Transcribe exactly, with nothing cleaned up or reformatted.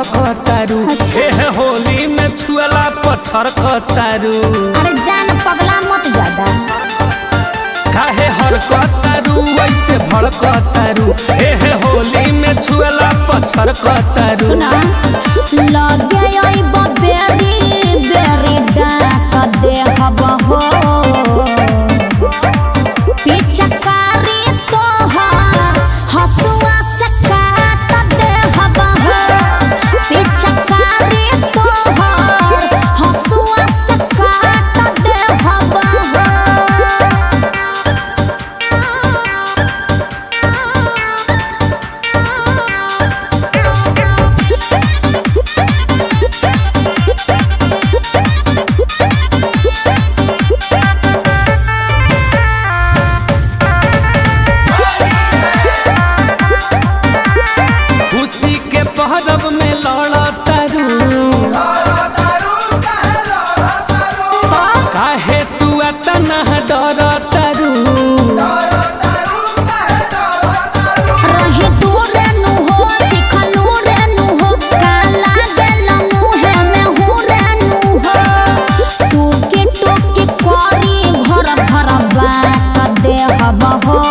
भड़कतारू। ए होली में छुएला पछड़कतारू। अरे जान पगला मत ज्यादा काहे हरकतारू वैसे भड़कतारू। ए होली में छुएला पछड़कतारू। लगे आइब बेरी बेरी डाक दे हब हो पिचकारी तो हसुआ से काट दे हब हो पिचकारी तो हसुआ से काट दे हब हो। खुशी के पहरब में लड़तारू। काहे तू अतना डरतारू। रही दूर नु हो सिखलू रे नु हो काला गेल मुहे में हूँ रे नु हो टूकी टूकी करी घर घर बात दे हब हो